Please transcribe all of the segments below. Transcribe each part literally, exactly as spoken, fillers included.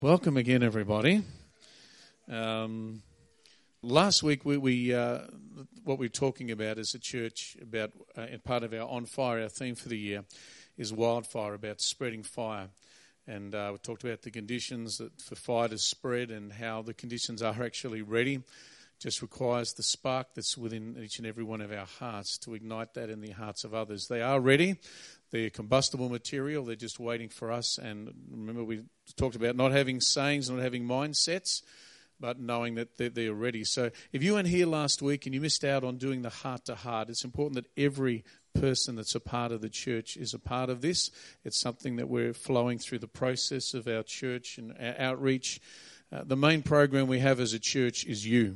Welcome again, everybody. Um, last week, we, we uh, what we're talking about as a church, about uh, in part of our On Fire, our theme for the year is wildfire, about spreading fire. And uh, we talked about the conditions that for fire to spread and how the conditions are actually ready. Just requires the spark that's within each and every one of our hearts to ignite that in the hearts of others. They are ready. They're combustible material. They're just waiting for us. And remember, we talked about not having sayings, not having mindsets, but knowing that they're, they're ready. So if you weren't here last week and you missed out on doing the heart-to-heart, it's important that every person that's a part of the church is a part of this. It's something that we're flowing through the process of our church and our outreach. Uh, the main program we have as a church is you.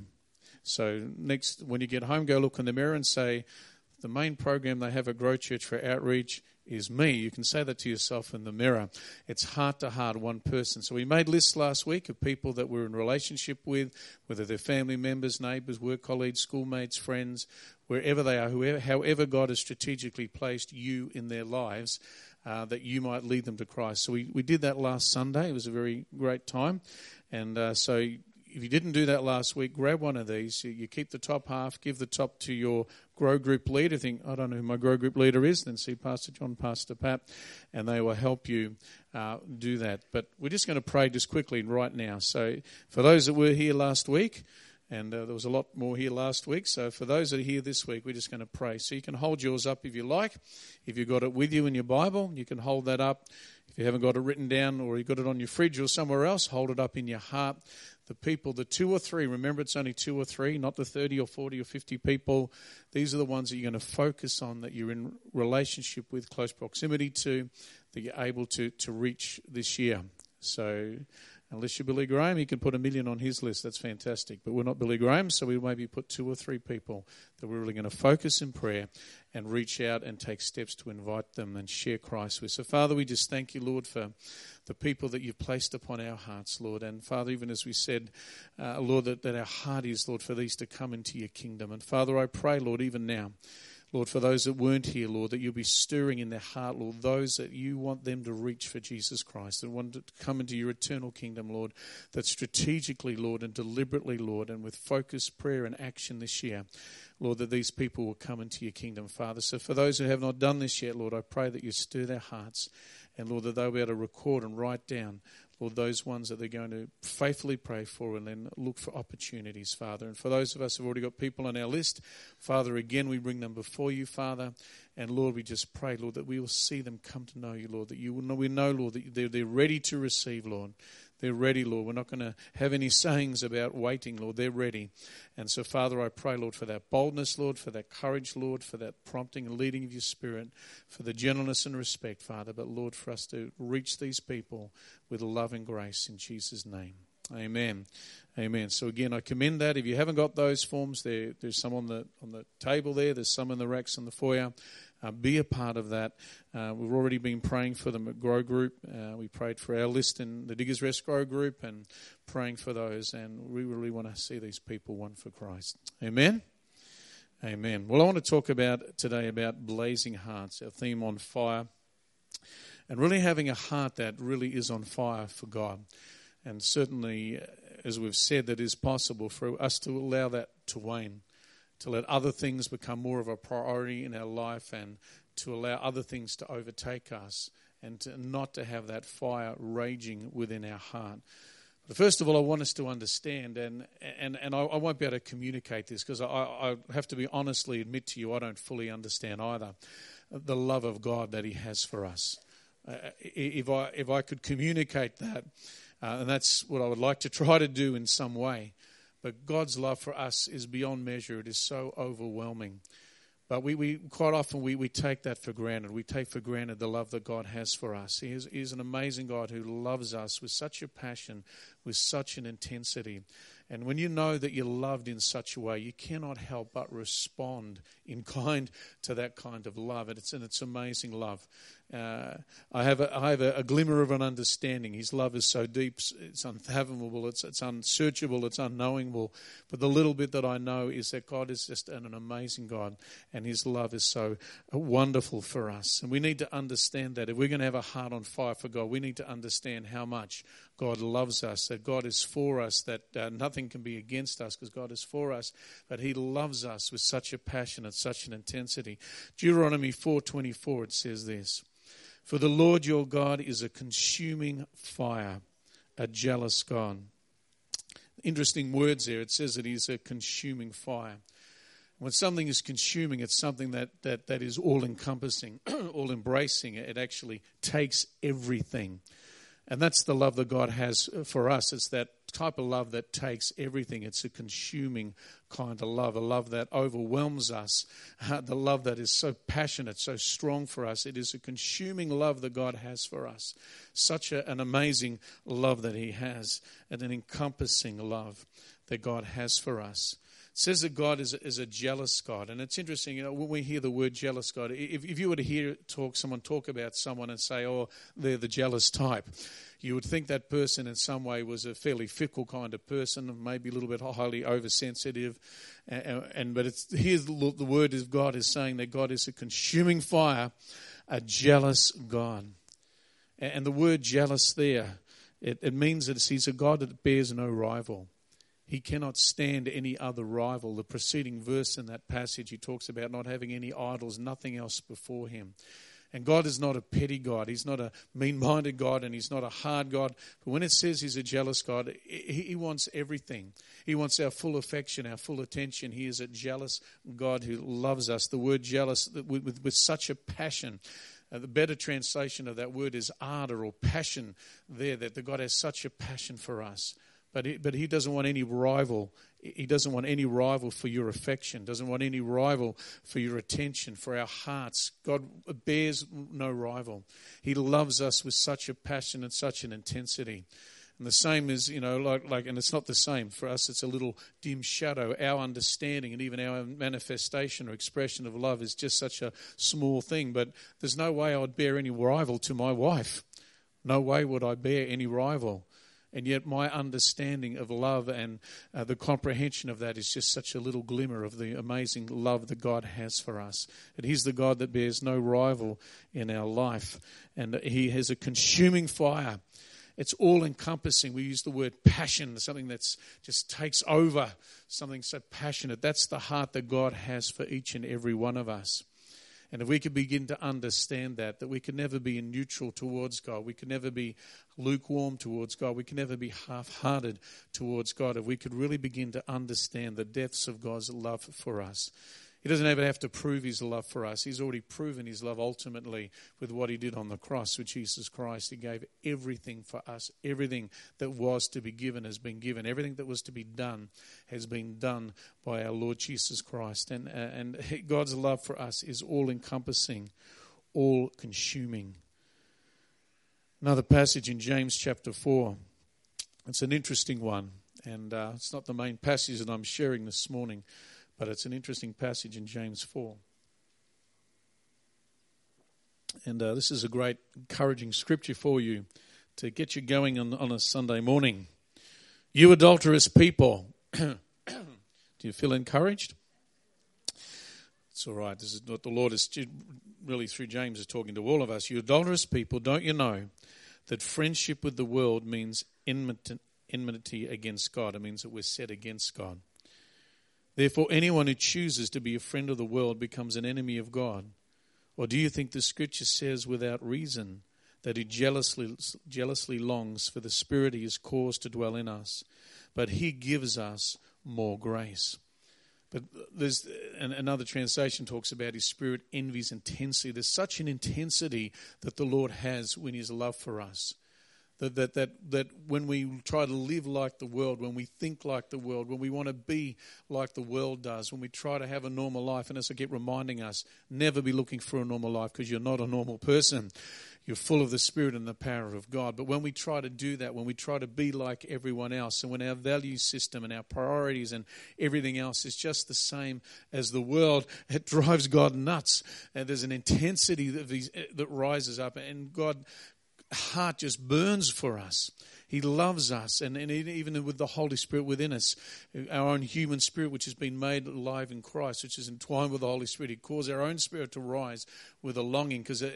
So next, when you get home, go look in the mirror and say, the main program they have at Grow Church for outreach is me. You can say that to yourself in the mirror. It's heart to heart, one person. So we made lists last week of people that we're in relationship with, whether they're family members, neighbours, work colleagues, schoolmates, friends, wherever they are, whoever, however God has strategically placed you in their lives, uh, that you might lead them to Christ. So we, we did that last Sunday. It was a very great time. And uh, so if you didn't do that last week, grab one of these. You, you keep the top half, give the top to your Grow Group leader. Think, I don't know who my Grow Group leader is. Then see Pastor John, Pastor Pat, and they will help you uh, do that. But we're just going to pray just quickly right now. So for those that were here last week, and uh, there was a lot more here last week, so for those that are here this week, we're just going to pray. So you can hold yours up if you like. If you've got it with you in your Bible, you can hold that up. If you haven't got it written down or you've got it on your fridge or somewhere else, hold it up in your heart. The people, the two or three, remember it's only two or three, not the thirty or forty or fifty people. These are the ones that you're going to focus on, that you're in relationship with, close proximity to, that you're able to, to reach this year. So unless you're Billy Graham, he can put a million on his list. That's fantastic. But we're not Billy Graham, so we maybe put two or three people that we're really going to focus in prayer and reach out and take steps to invite them and share Christ with. So, Father, we just thank you, Lord, for the people that you've placed upon our hearts, Lord. And, Father, even as we said, uh, Lord, that, that our heart is, Lord, for these to come into your kingdom. And, Father, I pray, Lord, even now, Lord, for those that weren't here, Lord, that you'll be stirring in their heart, Lord, those that you want them to reach for Jesus Christ and want to come into your eternal kingdom, Lord, that strategically, Lord, and deliberately, Lord, and with focused prayer and action this year, Lord, that these people will come into your kingdom, Father. So for those who have not done this yet, Lord, I pray that you stir their hearts and, Lord, that they'll be able to record and write down, Lord, those ones that they're going to faithfully pray for and then look for opportunities, Father. And for those of us who have already got people on our list, Father, again, we bring them before you, Father. And, Lord, we just pray, Lord, that we will see them come to know you, Lord, that you will know, we know, Lord, that they're, they're ready to receive, Lord. They're ready, Lord. We're not going to have any sayings about waiting, Lord. They're ready. And so, Father, I pray, Lord, for that boldness, Lord, for that courage, Lord, for that prompting and leading of your Spirit, for the gentleness and respect, Father. But, Lord, for us to reach these people with love and grace in Jesus' name. Amen. Amen. So, again, I commend that. If you haven't got those forms, there, there's some on the on the table there. There's some in the racks in the foyer. Uh, be a part of that. Uh, we've already been praying for them at Grow Group. Uh, we prayed for our list in the Diggers Rest Grow Group and praying for those. And we really want to see these people won for Christ. Amen? Amen. Well, I want to talk about today about blazing hearts, our theme on fire. And really having a heart that really is on fire for God. And certainly, as we've said, that is possible for us to allow that to wane, to let other things become more of a priority in our life and to allow other things to overtake us and to not to have that fire raging within our heart. But first of all, I want us to understand, and and, and I, I won't be able to communicate this because I, I have to be honestly admit to you I don't fully understand either, the love of God that he has for us. Uh, if I if I could communicate that, uh, and that's what I would like to try to do in some way, but God's love for us is beyond measure. It is so overwhelming. But we, we quite often we, we take that for granted. We take for granted the love that God has for us. He is, he is an amazing God who loves us with such a passion, with such an intensity. And when you know that you're loved in such a way, you cannot help but respond in kind to that kind of love. And it's, and it's amazing love. Uh, I have, a, I have a, a glimmer of an understanding. His love is so deep, it's unfathomable, it's, it's unsearchable, it's unknowable. But the little bit that I know is that God is just an, an amazing God, and his love is so wonderful for us. And we need to understand that. If we're going to have a heart on fire for God, we need to understand how much God loves us, that God is for us, that uh, nothing can be against us because God is for us, but he loves us with such a passion and such an intensity. Deuteronomy four twenty-four, it says this, "For the Lord your God is a consuming fire, a jealous God." Interesting words there. It says that he's a consuming fire. When something is consuming, it's something that, that, that is all-encompassing, all-embracing. It actually takes everything. And that's the love that God has for us. It's that type of love that takes everything. It's a consuming kind of love, a love that overwhelms us, uh, the love that is so passionate, so strong for us. It is a consuming love that God has for us. Such a, an amazing love that he has, and an encompassing love that God has for us. It says that God is, is a jealous God. And it's interesting, you know, when we hear the word jealous God, if, if you were to hear talk someone talk about someone and say, oh, they're the jealous type, you would think that person in some way was a fairly fickle kind of person, maybe a little bit highly oversensitive. And, and but it's here's the, the word of God is saying that God is a consuming fire, a jealous God. And, and the word jealous there, it, it means that he's a God that bears no rival. He cannot stand any other rival. The preceding verse in that passage, he talks about not having any idols, nothing else before him. And God is not a petty God. He's not a mean-minded God, and he's not a hard God. But when it says he's a jealous God, he wants everything. He wants our full affection, our full attention. He is a jealous God who loves us. The word jealous with, with, with such a passion. Uh, the better translation of that word is ardor or passion there, that the God has such a passion for us. But he, but he doesn't want any rival. He doesn't want any rival for your affection. Doesn't want any rival for your attention, for our hearts. God bears no rival. He loves us with such a passion and such an intensity. And the same is, you know, like, like, and it's not the same. For us, it's a little dim shadow. Our understanding and even our manifestation or expression of love is just such a small thing. But there's no way I would bear any rival to my wife. No way would I bear any rival. And yet my understanding of love and uh, the comprehension of that is just such a little glimmer of the amazing love that God has for us. And he's the God that bears no rival in our life. And he has a consuming fire. It's all-encompassing. We use the word passion, something that's just takes over, something so passionate. That's the heart that God has for each and every one of us. And if we could begin to understand that, that we can never be neutral towards God, we can never be lukewarm towards God, we can never be half-hearted towards God, if we could really begin to understand the depths of God's love for us. He doesn't even have to prove his love for us. He's already proven his love ultimately with what he did on the cross with Jesus Christ. He gave everything for us. Everything that was to be given has been given. Everything that was to be done has been done by our Lord Jesus Christ. And, uh, and God's love for us is all-encompassing, all-consuming. Another passage in James chapter four. It's an interesting one. And uh, it's not the main passage that I'm sharing this morning, but it's an interesting passage in James four. And uh, this is a great encouraging scripture for you to get you going on, on a Sunday morning. You adulterous people. Do you feel encouraged? It's all right. This is what the Lord is really through James is talking to all of us. You adulterous people, don't you know that friendship with the world means enmity, enmity against God? It means that we're set against God. Therefore, anyone who chooses to be a friend of the world becomes an enemy of God. Or do you think the scripture says without reason that he jealously jealously longs for the Spirit he has caused to dwell in us, but he gives us more grace? But there's and another translation talks about his Spirit envies intensely. There's such an intensity that the Lord has in his love for us. That, that that that when we try to live like the world, when we think like the world, when we want to be like the world does, when we try to have a normal life, and as I keep reminding us, never be looking for a normal life because you're not a normal person. You're full of the Spirit and the power of God. But when we try to do that, when we try to be like everyone else, and when our value system and our priorities and everything else is just the same as the world, it drives God nuts. And there's an intensity that, that rises up, and God heart just burns for us. He loves us, and, and even with the Holy Spirit within us, our own human spirit, which has been made alive in Christ, which is entwined with the Holy Spirit, He caused our own spirit to rise with a longing, because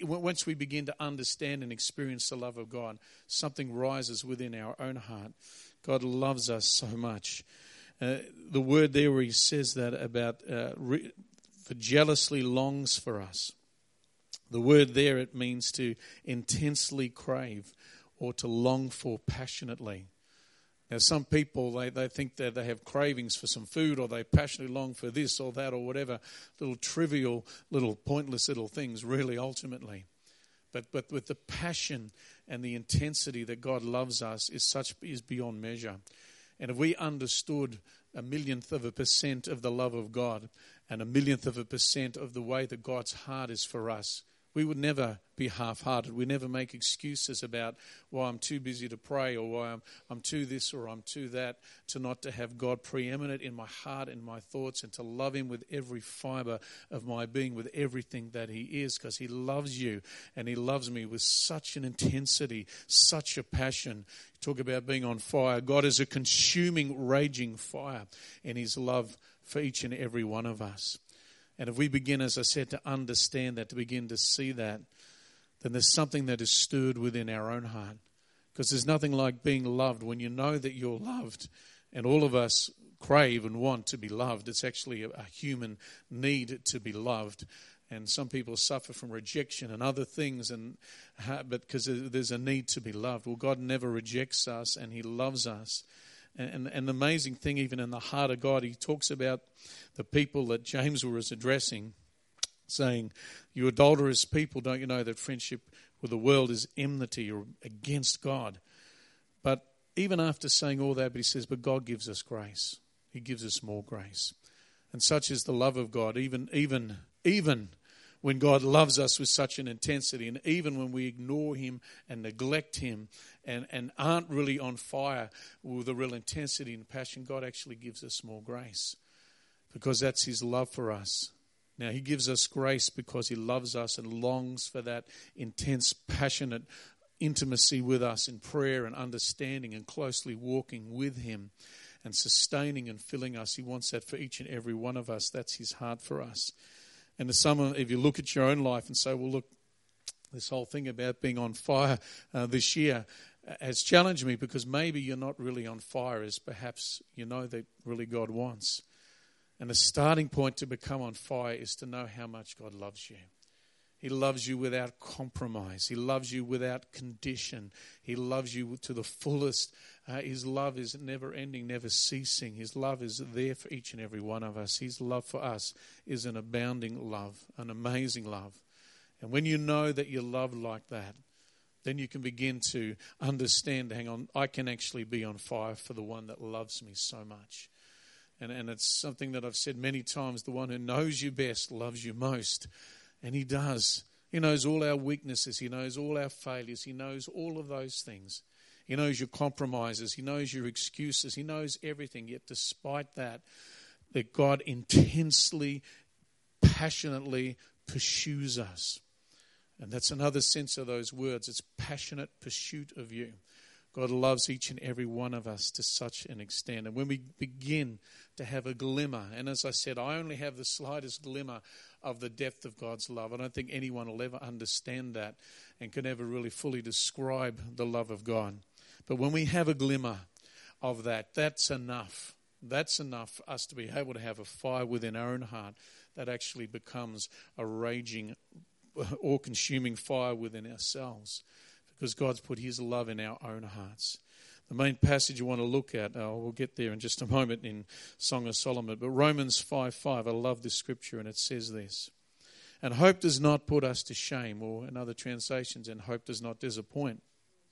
once we begin to understand and experience the love of God, something rises within our own heart. God loves us so much. Uh, the word there where he says that about uh, re- for jealously longs for us. The word there, it means to intensely crave or to long for passionately. Now, some people, they, they think that they have cravings for some food, or they passionately long for this or that or whatever, little trivial, little pointless little things, really, ultimately. But but with the passion and the intensity that God loves us is such is beyond measure. And if we understood a millionth of a percent of the love of God and a millionth of a percent of the way that God's heart is for us, we would never be half-hearted. We never make excuses about why I'm too busy to pray, or why I'm, I'm too this or I'm too that, to not to have God preeminent in my heart and my thoughts, and to love him with every fiber of my being, with everything that he is, because he loves you and he loves me with such an intensity, such a passion. Talk about being on fire. God is a consuming, raging fire in his love for each and every one of us. And if we begin, as I said, to understand that, to begin to see that, then there's something that is stirred within our own heart. Because there's nothing like being loved when you know that you're loved. And all of us crave and want to be loved. It's actually a, a human need to be loved. And some people suffer from rejection and other things, and but because there's a need to be loved. Well, God never rejects us, and he loves us. And, and the amazing thing, even in the heart of God, he talks about the people that James was addressing, saying, you adulterous people, don't you know that friendship with the world is enmity or against God? But even after saying all that, but he says, but God gives us grace. He gives us more grace. And such is the love of God, even, even, even when God loves us with such an intensity, and even when we ignore him and neglect him and, and aren't really on fire with a real intensity and passion, God actually gives us more grace, because that's his love for us. Now, he gives us grace because he loves us and longs for that intense, passionate intimacy with us in prayer and understanding and closely walking with him and sustaining and filling us. He wants that for each and every one of us. That's his heart for us. And to someone, if you look at your own life and say, well, look, this whole thing about being on fire uh, this year has challenged me, because maybe you're not really on fire as perhaps you know that really God wants. And the starting point to become on fire is to know how much God loves you. He loves you without compromise. He loves you without condition. He loves you to the fullest. Uh, his love is never ending, never ceasing. His love is there for each and every one of us. His love for us is an abounding love, an amazing love. And when you know that you're loved like that, then you can begin to understand, hang on, I can actually be on fire for the one that loves me so much. And, and it's something that I've said many times, the one who knows you best loves you most. And he does. He knows all our weaknesses. He knows all our failures. He knows all of those things. He knows your compromises. He knows your excuses. He knows everything. Yet despite that, that God intensely, passionately pursues us. And that's another sense of those words. It's passionate pursuit of you. God loves each and every one of us to such an extent. And when we begin to have a glimmer, and as I said, I only have the slightest glimmer of the depth of God's love. I don't think anyone will ever understand that and can ever really fully describe the love of God. But when we have a glimmer of that, that's enough. That's enough for us to be able to have a fire within our own heart that actually becomes a raging, all-consuming fire within ourselves. Because God's put his love in our own hearts. The main passage you want to look at, uh, we'll get there in just a moment in Song of Solomon, but Romans five five, I love this scripture, and it says this, and hope does not put us to shame, or in other translations, and hope does not disappoint,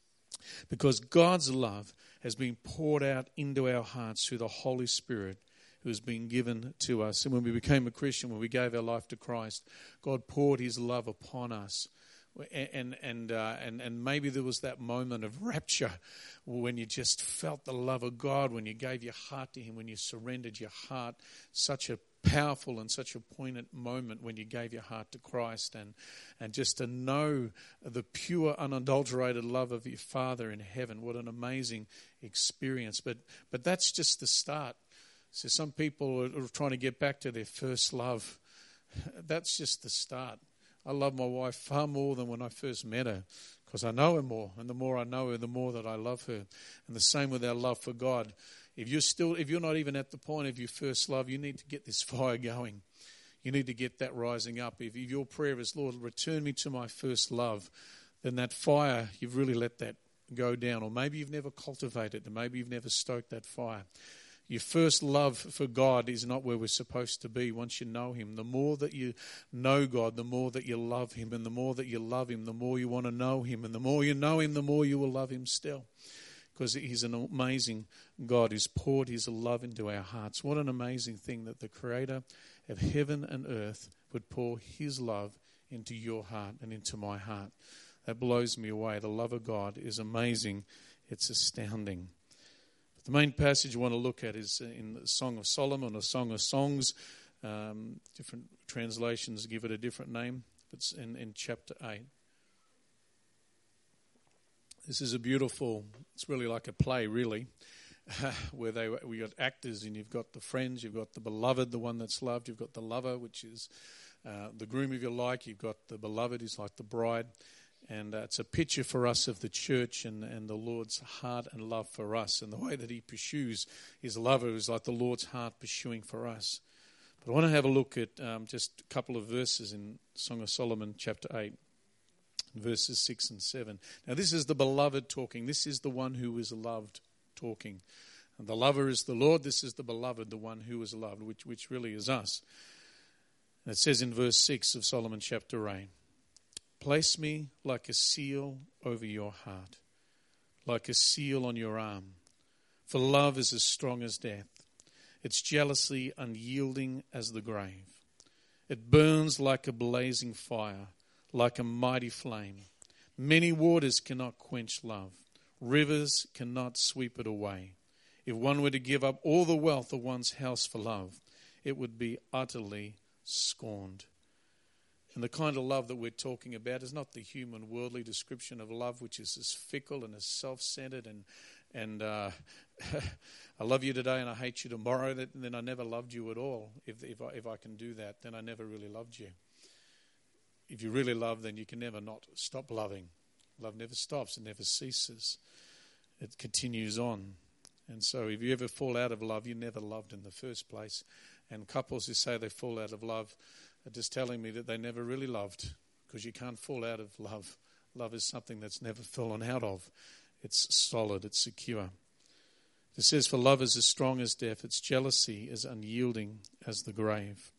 because God's love has been poured out into our hearts through the Holy Spirit who has been given to us. And when we became a Christian, when we gave our life to Christ, God poured his love upon us. And and uh, and and maybe there was that moment of rapture when you just felt the love of God, when you gave your heart to him, when you surrendered your heart. Such a powerful and such a poignant moment when you gave your heart to Christ, and and just to know the pure, unadulterated love of your Father in heaven. What an amazing experience. But but that's just the start. So some people are trying to get back to their first love. That's just the start. I love my wife far more than when I first met her, because I know her more, and the more I know her, the more that I love her. And the same with our love for God. If you're still, if you're not even at the point of your first love, you need to get this fire going. You need to get that rising up. If your prayer is, Lord, return me to my first love, then that fire, you've really let that go down. Or maybe you've never cultivated it. Maybe you've never stoked that fire. Your first love for God is not where we're supposed to be once you know Him. The more that you know God, the more that you love Him. And the more that you love Him, the more you want to know Him. And the more you know Him, the more you will love Him still. Because He's an amazing God who's poured His love into our hearts. What an amazing thing that the Creator of heaven and earth would pour His love into your heart and into my heart. That blows me away. The love of God is amazing. It's astounding. The main passage I want to look at is in the Song of Solomon or Song of Songs. Um, different translations give it a different name. It's in, in chapter eight. This is a beautiful, it's really like a play, really, where they we got actors and you've got the friends, you've got the beloved, the one that's loved, you've got the lover, which is uh, the groom if you like, you've got the beloved, who's like the bride. And uh, it's a picture for us of the church and, and the Lord's heart and love for us. And the way that He pursues His lover is like the Lord's heart pursuing for us. But I want to have a look at um, just a couple of verses in Song of Solomon, chapter eight, verses six and seven. Now this is the beloved talking. This is the one who is loved talking. And the lover is the Lord. This is the beloved, the one who is loved, which, which really is us. And it says in verse six of Solomon, chapter eight, place me like a seal over your heart, like a seal on your arm. For love is as strong as death. Its jealousy unyielding as the grave. It burns like a blazing fire, like a mighty flame. Many waters cannot quench love. Rivers cannot sweep it away. If one were to give up all the wealth of one's house for love, it would be utterly scorned. And the kind of love that we're talking about is not the human worldly description of love, which is as fickle and as self-centered and and uh, I love you today and I hate you tomorrow. That, then I never loved you at all. If if I, if I can do that, then I never really loved you. If you really love, then you can never not stop loving. Love never stops. It never ceases. It continues on. And so if you ever fall out of love, you never loved in the first place. And couples who say they fall out of love are just telling me that they never really loved, because you can't fall out of love. Love is something that's never fallen out of. It's solid, it's secure. It says, for love is as strong as death, its jealousy is unyielding as the grave.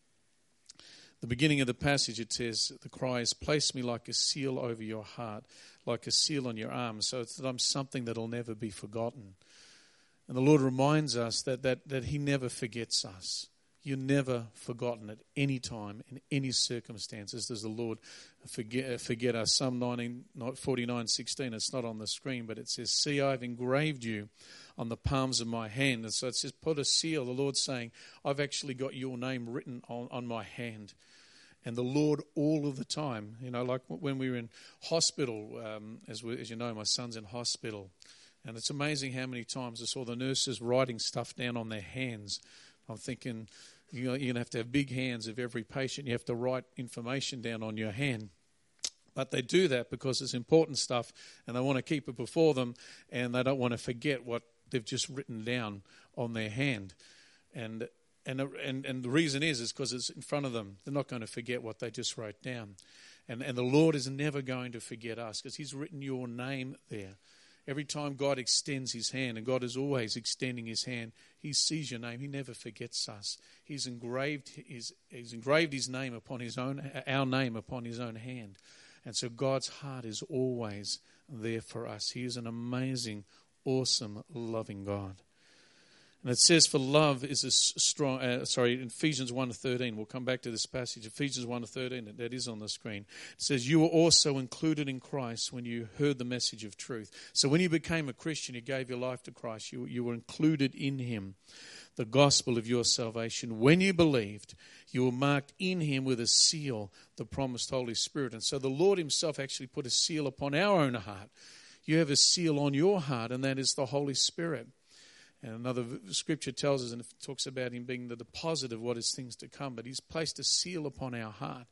The beginning of the passage, it says, the cry is, place me like a seal over your heart, like a seal on your arm, so it's that I'm something that'll never be forgotten. And the Lord reminds us that, that, that He never forgets us. You're never forgotten at any time, in any circumstances. Does the Lord forget, forget us? Psalm nineteen, forty-nine, sixteen, it's not on the screen, but it says, see, I've engraved you on the palms of my hand. And so it says, put a seal. The Lord's saying, I've actually got your name written on, on my hand. And the Lord all of the time, you know, like when we were in hospital, um, as, we, as you know, my son's in hospital. And it's amazing how many times I saw the nurses writing stuff down on their hands. I'm thinking, you know, you're going to have to have big hands of every patient. You have to write information down on your hand. But they do that because it's important stuff and they want to keep it before them and they don't want to forget what they've just written down on their hand. And and and, and the reason is is because it's in front of them. They're not going to forget what they just wrote down. And, and the Lord is never going to forget us because He's written your name there. Every time God extends His hand, and God is always extending His hand, He sees your name. He never forgets us. He's engraved His, he's engraved His name upon His own, our name upon His own hand. And so God's heart is always there for us. He is an amazing, awesome, loving God. And it says, for love is a strong, uh, sorry, in Ephesians one to thirteen, we'll come back to this passage, Ephesians one to thirteen, that is on the screen. It says, you were also included in Christ when you heard the message of truth. So when you became a Christian, you gave your life to Christ, you, you were included in Him, the gospel of your salvation. When you believed, you were marked in Him with a seal, the promised Holy Spirit. And so the Lord Himself actually put a seal upon our own heart. You have a seal on your heart, and that is the Holy Spirit. And another scripture tells us, and it talks about Him being the deposit of what is things to come, but He's placed a seal upon our heart.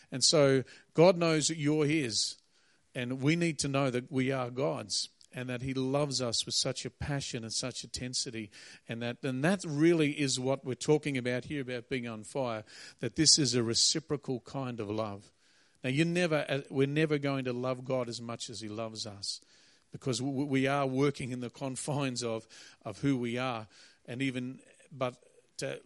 And so God knows that you're his, and we need to know that we are God's, and that he loves us with such a passion and such intensity. And that and that really is what we're talking about here, about being on fire, that this is a reciprocal kind of love. Now, you're never, we're never going to love God as much as he loves us, because we are working in the confines of, of who we are. And even, but to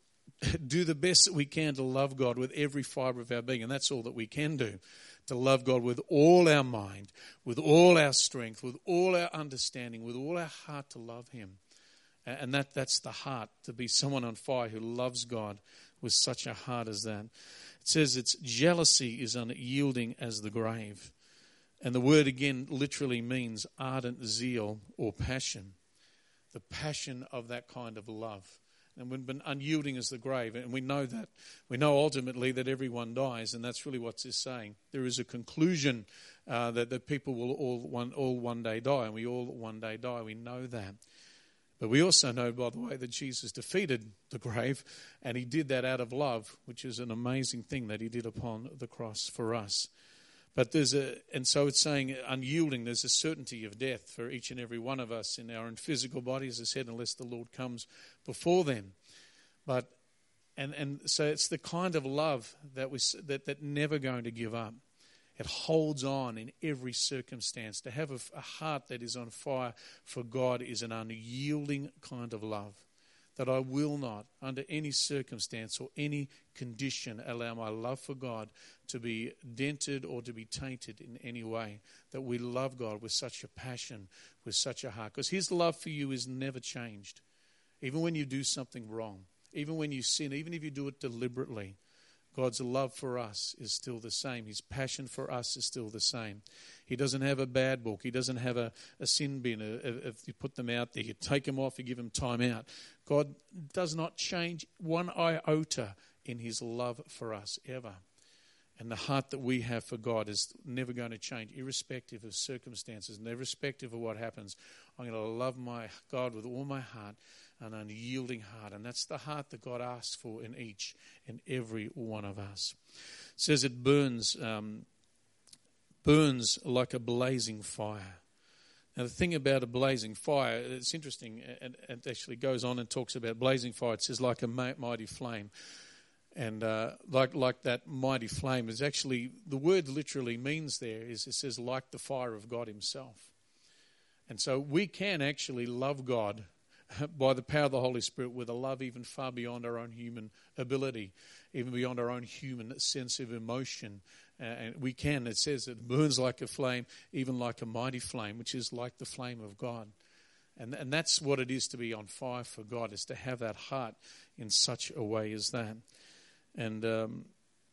do the best that we can to love God with every fibre of our being. And that's all that we can do. To love God with all our mind, with all our strength, with all our understanding, with all our heart, to love him. And that that's the heart, to be someone on fire who loves God with such a heart as that. It says its jealousy is unyielding as the grave. And the word again literally means ardent zeal or passion. The passion of that kind of love. And we've been unyielding as the grave. And we know that. We know ultimately that everyone dies. And that's really what this is saying. There is a conclusion uh, that, that people will all one, all one day die. And we all one day die. We know that. But we also know, by the way, that Jesus defeated the grave. And he did that out of love, which is an amazing thing that he did upon the cross for us. But there's a, and so it's saying unyielding, there's a certainty of death for each and every one of us in our own physical body, as I said, unless the Lord comes before them. But, and, and so it's the kind of love that was, that, that never going to give up. It holds on in every circumstance. To have a, a heart that is on fire for God is an unyielding kind of love. That I will not, under any circumstance or any condition, allow my love for God to be dented or to be tainted in any way. That we love God with such a passion, with such a heart. Because his love for you is never changed. Even when you do something wrong, even when you sin, even if you do it deliberately, God's love for us is still the same. His passion for us is still the same. He doesn't have a bad book. He doesn't have a, a sin bin. If you put them out there, you take them off, you give them time out. God does not change one iota in his love for us ever. And the heart that we have for God is never going to change, irrespective of circumstances, and irrespective of what happens. I'm going to love my God with all my heart, an unyielding heart. And that's the heart that God asks for in each and every one of us. It says it burns, um, burns like a blazing fire. Now, the thing about a blazing fire, it's interesting, and it actually goes on and talks about blazing fire. It says like a mighty flame. And uh, like like that mighty flame is actually, the word literally means there is, it says like the fire of God himself. And so we can actually love God by the power of the Holy Spirit with a love even far beyond our own human ability, even beyond our own human sense of emotion. Uh, and we can, it says it burns like a flame, even like a mighty flame, which is like the flame of God. And, and that's what it is to be on fire for God, is to have that heart in such a way as that. And um,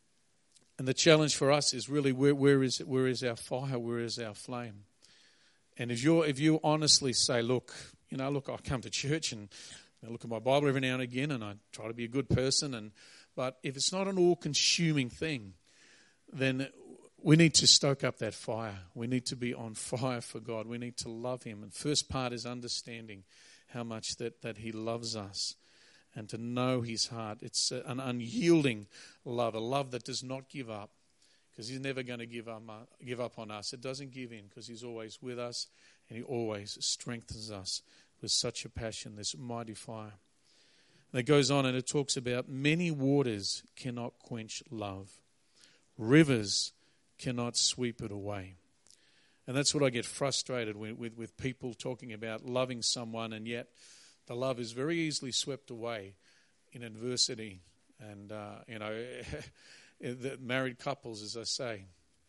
and the challenge for us is really where where is it, where is our fire, where is our flame? And if you if you honestly say, look, you know, look, I come to church and I look at my Bible every now and again, and I try to be a good person, and but if it's not an all-consuming thing, then we need to stoke up that fire. We need to be on fire for God. We need to love him. And first part is understanding how much that, that he loves us. And to know his heart. It's an unyielding love, a love that does not give up, because he's never going to give up, give up on us. It doesn't give in, because he's always with us, and he always strengthens us with such a passion, this mighty fire. And it goes on and it talks about many waters cannot quench love. Rivers cannot sweep it away. And that's what I get frustrated with, with, with people talking about loving someone, and yet the love is very easily swept away in adversity. And, uh, you know, the married couples, as I say,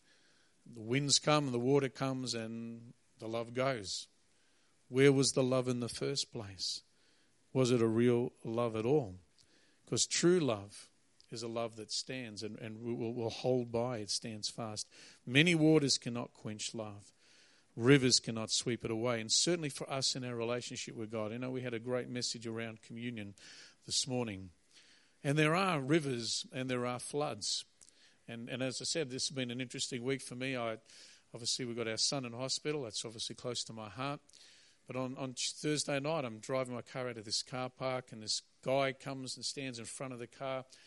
the winds come and the water comes and the love goes. Where was the love in the first place? Was it a real love at all? Because true love is a love that stands and, and will, will hold by. It stands fast. Many waters cannot quench love. Rivers cannot sweep it away. And certainly for us in our relationship with God. I know we had a great message around communion this morning. And there are rivers and there are floods. And and as I said, this has been an interesting week for me. I Obviously, we've got our son in hospital. That's obviously close to my heart. But on, on Thursday night, I'm driving my car out of this car park, and this guy comes and stands in front of the car.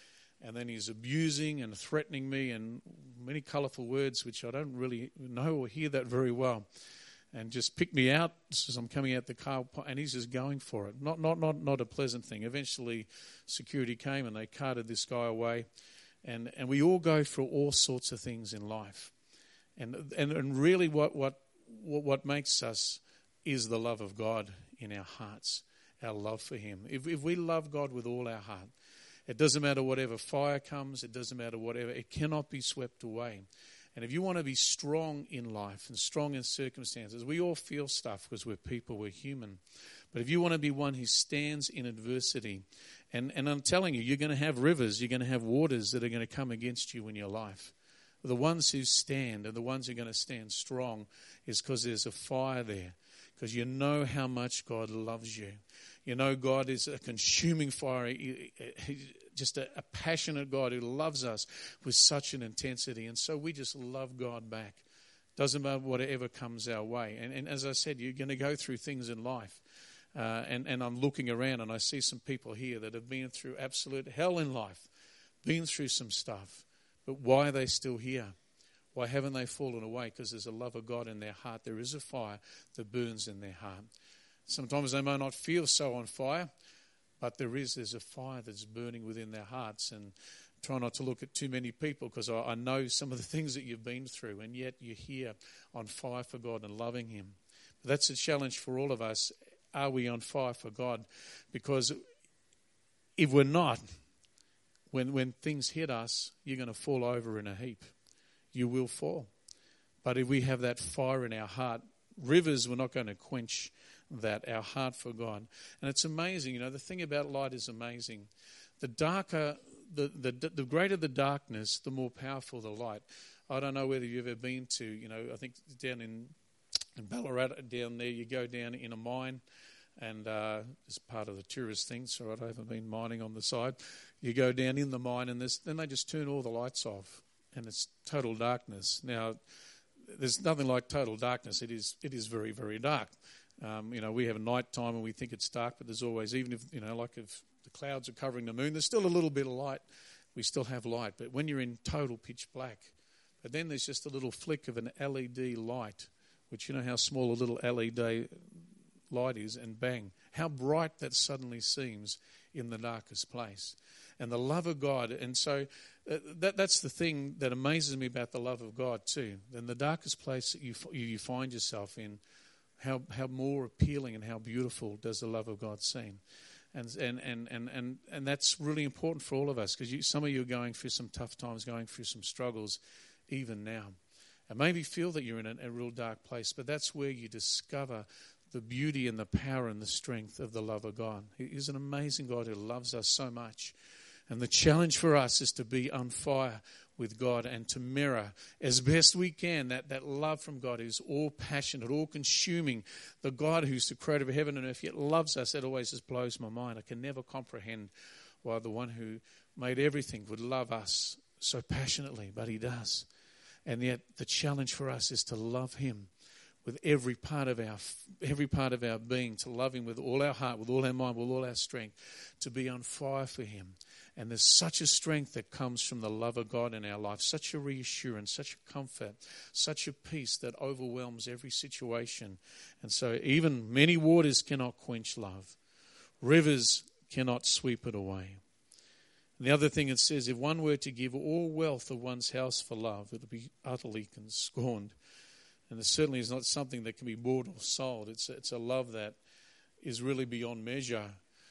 and then he's abusing and threatening me and many colourful words which I don't really know or hear that very well, and just picked me out as I'm coming out the car, and he's just going for it. Not not not not a pleasant thing. Eventually security came and they carted this guy away, and, and we all go through all sorts of things in life. And and, and really what, what what what makes us is the love of God in our hearts, our love for him. If if we love God with all our heart, it doesn't matter whatever fire comes, it doesn't matter whatever, it cannot be swept away. And if you want to be strong in life and strong in circumstances, we all feel stuff because we're people, we're human. But if you want to be one who stands in adversity, and, and I'm telling you, you're going to have rivers, you're going to have waters that are going to come against you in your life. The ones who stand and the ones who are going to stand strong is because there's a fire there, because you know how much God loves you. You know God is a consuming fire, he, he, just a, a passionate God who loves us with such an intensity. And so we just love God back. Doesn't matter whatever comes our way. And, and as I said, you're going to go through things in life. Uh, and, and I'm looking around and I see some people here that have been through absolute hell in life, been through some stuff. But why are they still here? Why haven't they fallen away? Because there's a love of God in their heart. There is a fire that burns in their heart. Sometimes they may not feel so on fire, but there is, there's a fire that's burning within their hearts. And try not to look at too many people, because I, I know some of the things that you've been through, and yet you're here on fire for God and loving him. But that's a challenge for all of us. Are we on fire for God? Because if we're not, when, when things hit us, you're going to fall over in a heap. You will fall. But if we have that fire in our heart, rivers, we're not going to quench that, our heart for God. And it's amazing, you know, the thing about light is amazing. The darker, the, the the greater the darkness, the more powerful the light. I don't know whether you've ever been to, you know, I think down in, in Ballarat, down there, you go down in a mine, and uh, it's part of the tourist thing, so I haven't been mining on the side. You go down in the mine, and there's, then they just turn all the lights off, and it's total darkness. Now, there's nothing like total darkness. It is it is very, very dark. Um, you know, we have night time and we think it's dark, but there's always, even if, you know, like if the clouds are covering the moon, there's still a little bit of light. We still have light. But when you're in total pitch black, but then there's just a little flick of an L E D light, which, you know how small a little L E D light is, and bang, how bright that suddenly seems in the darkest place. And the love of God, and so uh, that that's the thing that amazes me about the love of God too. In the darkest place that you you find yourself in, how how more appealing and how beautiful does the love of God seem. And and, and, and, and, and that's really important for all of us, because you, some of you are going through some tough times, going through some struggles even now. And maybe feel that you're in a, a real dark place, but that's where you discover the beauty and the power and the strength of the love of God. He is an amazing God who loves us so much. And the challenge for us is to be on fire with God and to mirror as best we can that, that love from God who's all passionate, all consuming, the God who's the creator of heaven and earth, yet loves us. That always just blows my mind. I can never comprehend why the one who made everything would love us so passionately, but he does. And yet the challenge for us is to love him with every part of our every part of our being, to love him with all our heart, with all our mind, with all our strength, to be on fire for him. And there's such a strength that comes from the love of God in our life, such a reassurance, such a comfort, such a peace that overwhelms every situation. And so even many waters cannot quench love. Rivers cannot sweep it away. And the other thing it says, if one were to give all wealth of one's house for love, it would be utterly scorned. And it certainly is not something that can be bought or sold. It's a, it's a love that is really beyond measure.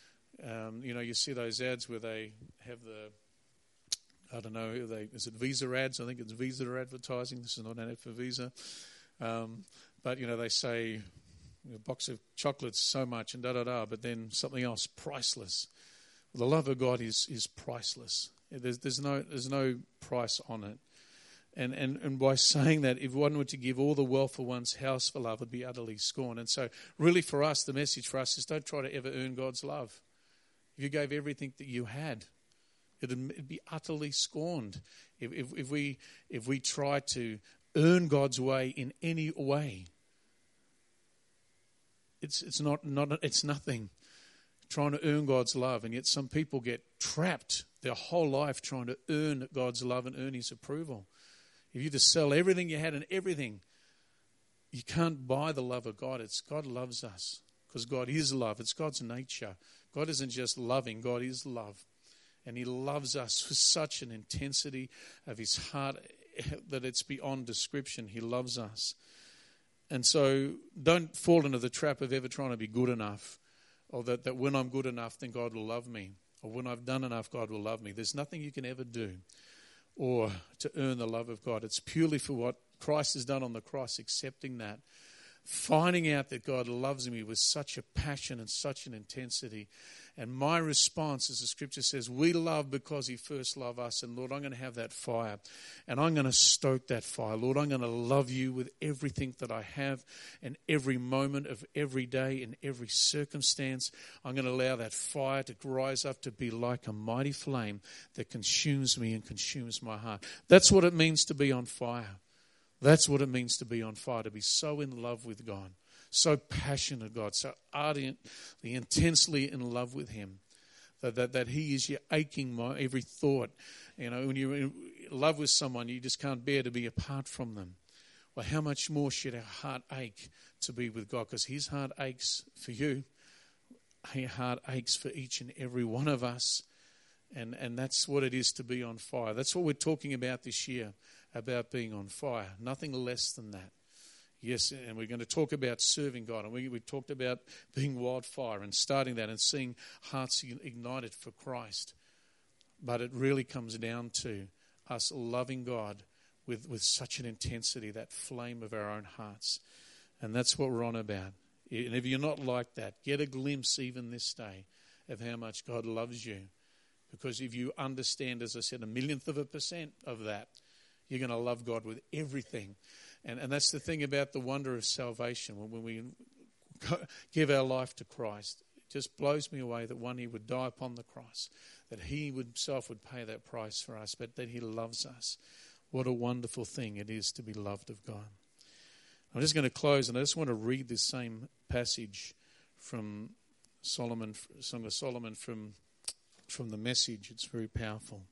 Um, you know, you see those ads where they have the, I don't know, they, is it Visa ads? I think it's Visa advertising. This is not an ad for Visa. Um, but, you know, they say a box of chocolates so much and da-da-da, but then something else, priceless. Well, the love of God is is priceless. There's, there's no there's no price on it. And, and and by saying that, if one were to give all the wealth for one's house for love, it would be utterly scorned. And so really for us, the message for us is don't try to ever earn God's love. If you gave everything that you had, it'd be utterly scorned. If, if, if we if we try to earn God's way in any way, it's it's not not it's nothing. trying to earn God's love, and yet some people get trapped their whole life trying to earn God's love and earn his approval. If you just sell everything you had and everything, you can't buy the love of God. It's God loves us because God is love. It's God's nature. God isn't just loving. God is love. And he loves us with such an intensity of his heart that it's beyond description. He loves us. And so don't fall into the trap of ever trying to be good enough, or that, that when I'm good enough, then God will love me, or when I've done enough, God will love me. There's nothing you can ever do or to earn the love of God. It's purely for what Christ has done on the cross, accepting that, finding out that God loves me with such a passion and such an intensity. And my response, as the scripture says, we love because he first loved us. And Lord, I'm going to have that fire, and I'm going to stoke that fire. Lord, I'm going to love you with everything that I have, and every moment of every day, in every circumstance. I'm going to allow that fire to rise up to be like a mighty flame that consumes me and consumes my heart. That's what it means to be on fire. That's what it means to be on fire, to be so in love with God, so passionate God, so ardently, intensely in love with him, that, that, that he is your aching my every thought. You know, when you're in love with someone, you just can't bear to be apart from them. Well, how much more should our heart ache to be with God? Because his heart aches for you. His heart aches for each and every one of us. And, and that's what it is to be on fire. That's what we're talking about this year, about being on fire. Nothing less than that. Yes, and we're going to talk about serving God. And we, we talked about being wildfire and starting that and seeing hearts ignited for Christ. But it really comes down to us loving God with, with such an intensity, that flame of our own hearts. And that's what we're on about. And if you're not like that, get a glimpse even this day of how much God loves you. Because if you understand, as I said, a millionth of a percent of that, you're going to love God with everything. And and that's the thing about the wonder of salvation. When, when we give our life to Christ, it just blows me away that one, he would die upon the cross, that he himself would pay that price for us, but that he loves us. What a wonderful thing it is to be loved of God. I'm just going to close, and I just want to read this same passage from Solomon, Song of Solomon, from from the Message. It's very powerful.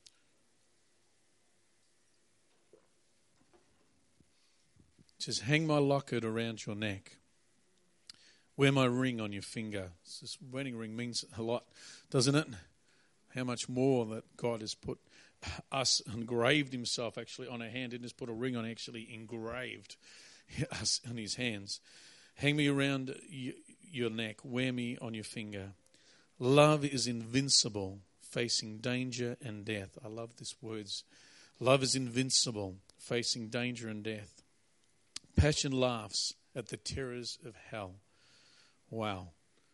It says, hang my locket around your neck. Wear my ring on your finger. This wedding ring means a lot, doesn't it? How much more that God has put us, engraved himself actually on our hand. He didn't just put a ring on, actually engraved us on his hands. Hang me around your neck. Wear me on your finger. Love is invincible, facing danger and death. I love these words. Love is invincible, facing danger and death. Passion laughs at the terrors of hell. Wow.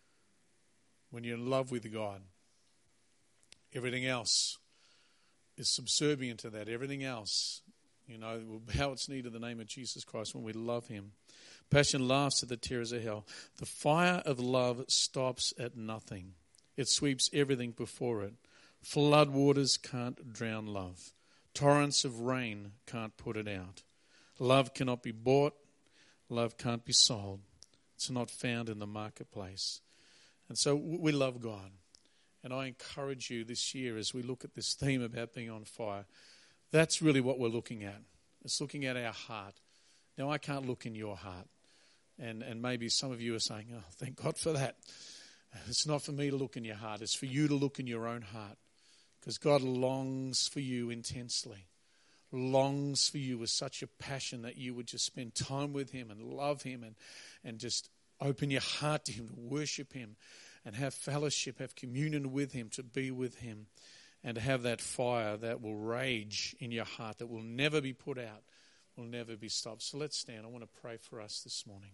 When you're in love with God, everything else is subservient to that. Everything else, you know, will bow its knee to the name of Jesus Christ when we love him. Passion laughs at the terrors of hell. The fire of love stops at nothing. It sweeps everything before it. Flood waters can't drown love. Torrents of rain can't put it out. Love cannot be bought. Love can't be sold. It's not found in the marketplace. And so we love God. And I encourage you this year, as we look at this theme about being on fire, that's really what we're looking at. It's looking at our heart. Now, I can't look in your heart. And, and maybe some of you are saying, oh, thank God for that. It's not for me to look in your heart. It's for you to look in your own heart. Because God longs for you intensely. Longs for you with such a passion that you would just spend time with him and love him and, and just open your heart to him, to worship him and have fellowship, have communion with him, to be with him and to have that fire that will rage in your heart, that will never be put out, will never be stopped. So let's stand. I want to pray for us this morning.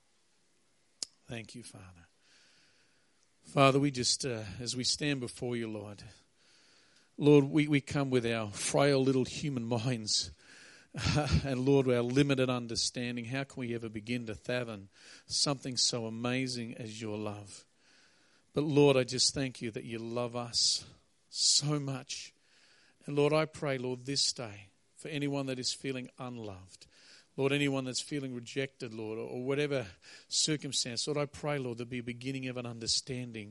Thank you, Father. Father, we just, uh, as we stand before you, Lord, Lord, we, we come with our frail little human minds uh, and, Lord, our limited understanding. How can we ever begin to fathom something so amazing as your love? But, Lord, I just thank you that you love us so much. And, Lord, I pray, Lord, this day for anyone that is feeling unloved, Lord, anyone that's feeling rejected, Lord, or whatever circumstance, Lord, I pray, Lord, there be a beginning of an understanding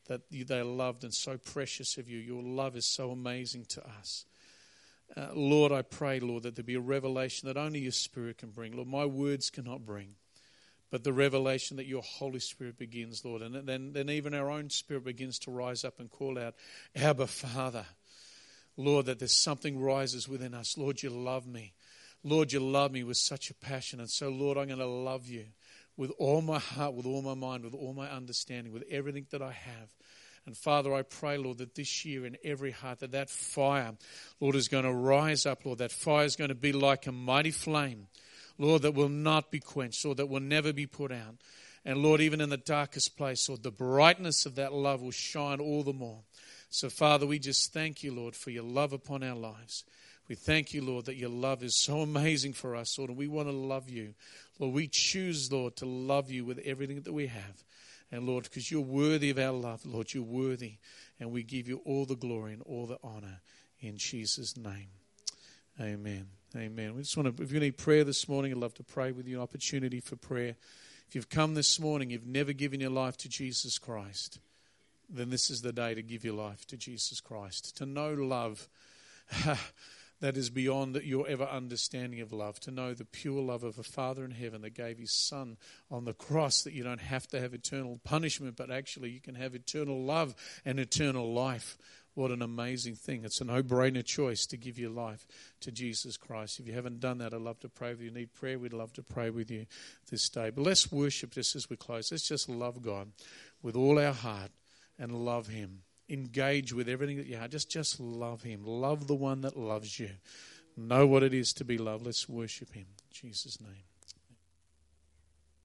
that you, they are loved and so precious of you. Your love is so amazing to us. Uh, Lord, I pray, Lord, that there be a revelation that only your Spirit can bring. Lord, my words cannot bring, but the revelation that your Holy Spirit begins, Lord. And then, then even our own spirit begins to rise up and call out, Abba, Father. Lord, that there's something rises within us. Lord, you love me. Lord, you love me with such a passion. And so, Lord, I'm going to love you with all my heart, with all my mind, with all my understanding, with everything that I have. And Father, I pray, Lord, that this year in every heart, that that fire, Lord, is going to rise up, Lord. That fire is going to be like a mighty flame, Lord, that will not be quenched, Lord, that will never be put out. And Lord, even in the darkest place, Lord, the brightness of that love will shine all the more. So, Father, we just thank you, Lord, for your love upon our lives. We thank you, Lord, that your love is so amazing for us, Lord, and we want to love you. Lord, we choose, Lord, to love you with everything that we have. And, Lord, because you're worthy of our love, Lord, you're worthy. And we give you all the glory and all the honor in Jesus' name. Amen. Amen. We just want to, if you need prayer this morning, I'd love to pray with you, an opportunity for prayer. If you've come this morning, you've never given your life to Jesus Christ, then this is the day to give your life to Jesus Christ. To know love that is beyond your ever understanding of love. To know the pure love of a Father in heaven that gave his Son on the cross, that you don't have to have eternal punishment, but actually you can have eternal love and eternal life. What an amazing thing. It's a no-brainer choice to give your life to Jesus Christ. If you haven't done that, I'd love to pray with you. You need prayer, we'd love to pray with you this day. But let's worship just as we close. Let's just love God with all our heart and love him. Engage with everything that you have. Just, just love him. Love the one that loves you. Know what it is to be loved. Let's worship him. In Jesus' name.